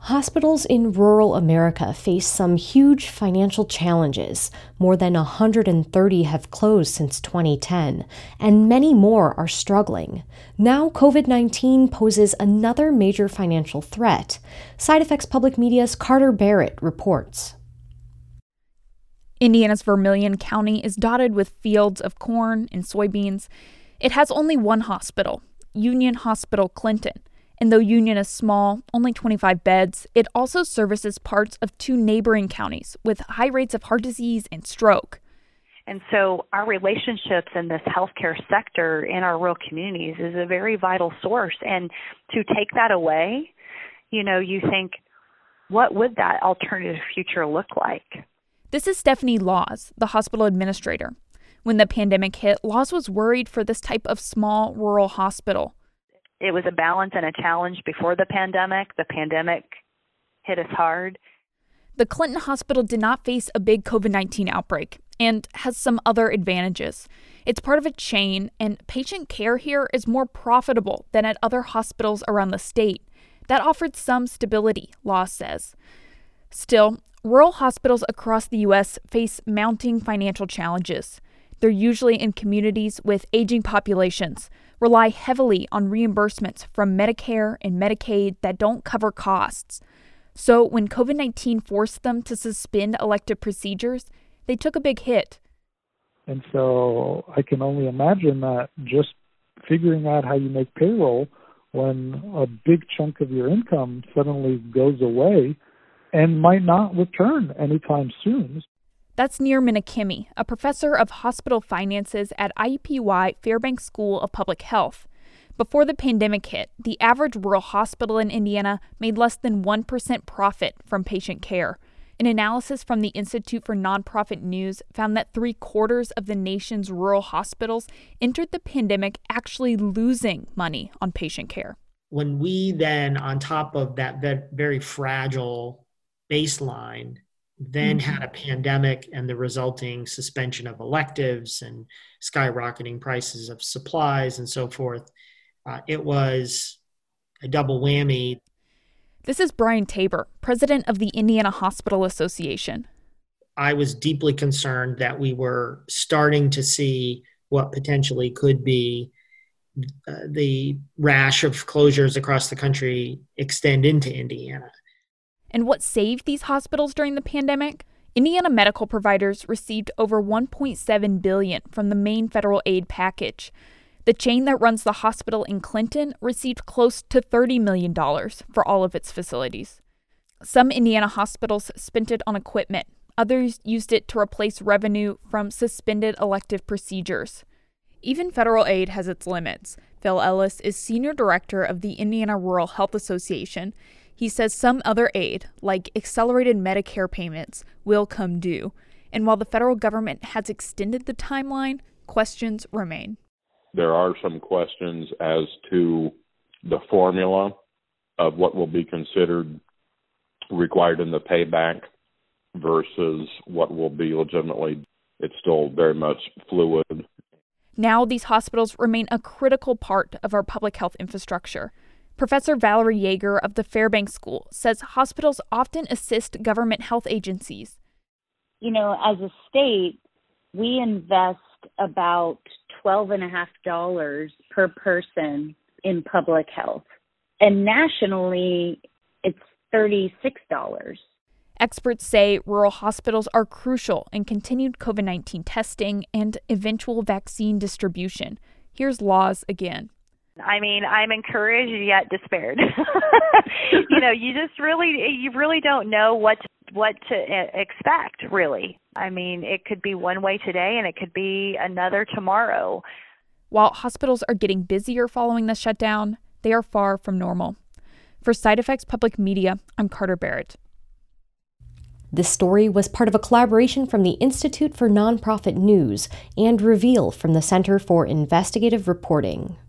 Hospitals in rural America face some huge financial challenges. More than 130 have closed since 2010, and many more are struggling. Now, COVID-19 poses another major financial threat. SideFX Public Media's Carter Barrett reports. Indiana's Vermilion County is dotted with fields of corn and soybeans. It has only one hospital, Union Hospital Clinton. And though Union is small, only 25 beds, it also services parts of two neighboring counties with high rates of heart disease and stroke. And so our relationships in this healthcare sector in our rural communities is a very vital source. And to take that away, you think, what would that alternative future look like? This is Stephanie Laws, the hospital administrator. When the pandemic hit, Laws was worried for this type of small rural hospital. It was a balance and a challenge before the pandemic. The pandemic hit us hard. The Clinton Hospital did not face a big COVID-19 outbreak and has some other advantages. It's part of a chain, and patient care here is more profitable than at other hospitals around the state. That offered some stability, Laws says. Still, rural hospitals across the U.S. face mounting financial challenges. They're usually in communities with aging populations, rely heavily on reimbursements from Medicare and Medicaid that don't cover costs. So when COVID-19 forced them to suspend elective procedures, they took a big hit. And so I can only imagine that just figuring out how you make payroll when a big chunk of your income suddenly goes away and might not return anytime soon. That's Nir Menachemi, a professor of hospital finances at IUPUI Fairbanks School of Public Health. Before the pandemic hit, the average rural hospital in Indiana made less than 1% profit from patient care. An analysis from the Institute for Nonprofit News found that 3/4 of the nation's rural hospitals entered the pandemic actually losing money on patient care. When we then, on top of that very fragile baseline, then had a pandemic and the resulting suspension of electives and skyrocketing prices of supplies and so forth, it was a double whammy. This is Brian Tabor, president of the Indiana Hospital Association. I was deeply concerned that we were starting to see what potentially could be the rash of closures across the country extend into Indiana. And what saved these hospitals during the pandemic? Indiana medical providers received over $1.7 billion from the main federal aid package. The chain that runs the hospital in Clinton received close to $30 million for all of its facilities. Some Indiana hospitals spent it on equipment. Others used it to replace revenue from suspended elective procedures. Even federal aid has its limits. Phil Ellis is senior director of the Indiana Rural Health Association. He says some other aid, like accelerated Medicare payments, will come due. And while the federal government has extended the timeline, questions remain. There are some questions as to the formula of what will be considered required in the payback versus what will be legitimately. It's still very much fluid. Now these hospitals remain a critical part of our public health infrastructure. Professor Valerie Yeager of the Fairbanks School says hospitals often assist government health agencies. As a state, we invest about $12.50 per person in public health. And nationally, it's $36. Experts say rural hospitals are crucial in continued COVID-19 testing and eventual vaccine distribution. Here's Laws again. I'm encouraged yet despaired. You really don't know what to expect, really. It could be one way today and it could be another tomorrow. While hospitals are getting busier following the shutdown, they are far from normal. For SideFX Public Media, I'm Carter Barrett. This story was part of a collaboration from the Institute for Nonprofit News and Reveal from the Center for Investigative Reporting.